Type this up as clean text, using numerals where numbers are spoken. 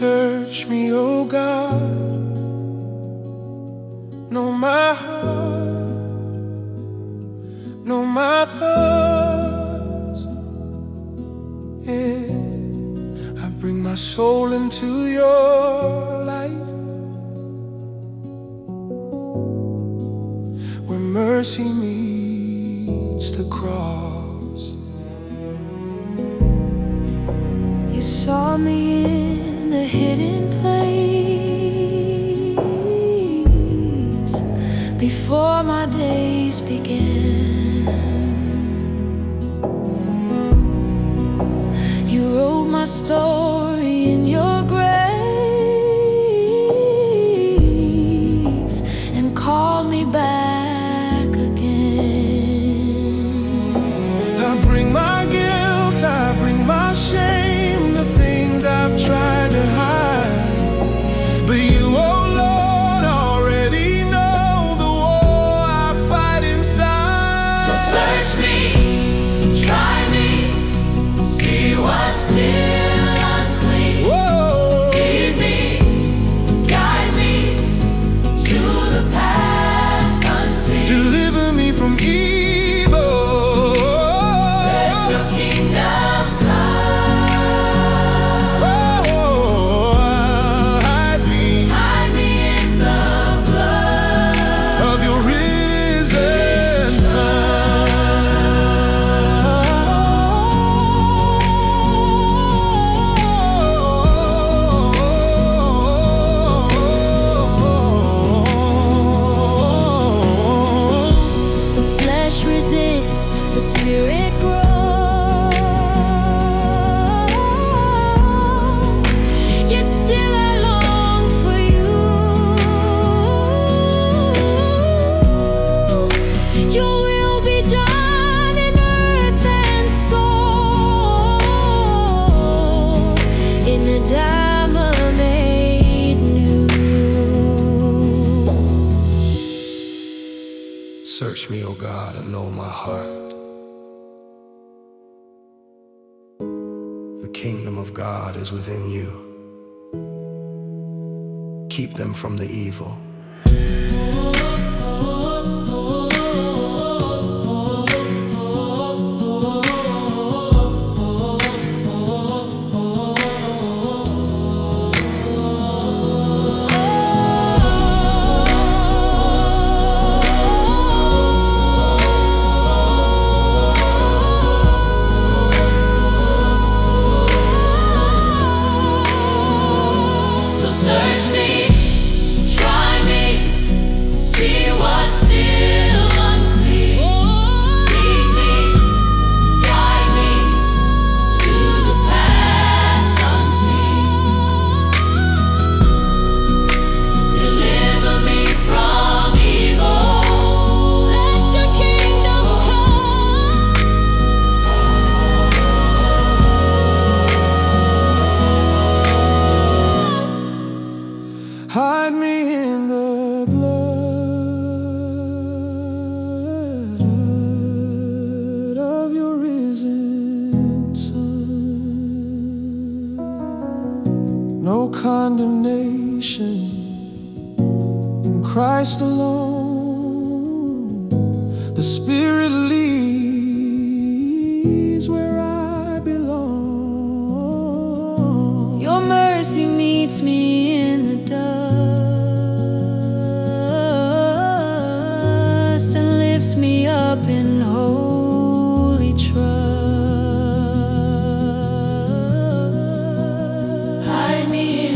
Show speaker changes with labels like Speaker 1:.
Speaker 1: Search me, oh God, know my heart, know my thoughts. Yeah, I bring my soul into your light, where mercy meets the cross.
Speaker 2: You saw me in the hidden place before my days began. You wrote my story in your grace and called me back again.
Speaker 1: I bring my guilt, I bring my shame, the things I've tried to hide. But you, oh Lord, already know the war I fight inside.
Speaker 3: So search me, try me, see what's still unclean.
Speaker 1: Whoa.
Speaker 3: Lead me, guide me to the path unseen.
Speaker 1: Deliver me from evil.
Speaker 3: Let your kingdom come.
Speaker 1: Oh, hide me
Speaker 3: Hide me in the blood
Speaker 1: of your risen Son.
Speaker 2: The flesh resists, the spirit grows, yet still I long for you. Your will be done in earth and soul, in a diamond made new.
Speaker 1: Search me, O God, and know my heart. The kingdom of God is within you. Keep them from the evil.
Speaker 3: So search me, try me, see what's still unclean. Lead me, guide me to the path unseen. Deliver me from evil.
Speaker 2: Let your kingdom come.
Speaker 1: Hide me in the blood of your risen Son. No condemnation in Christ alone. The Spirit leads where I belong.
Speaker 2: Your mercy meets me in the dust and lifts me up in holy trust. Hide me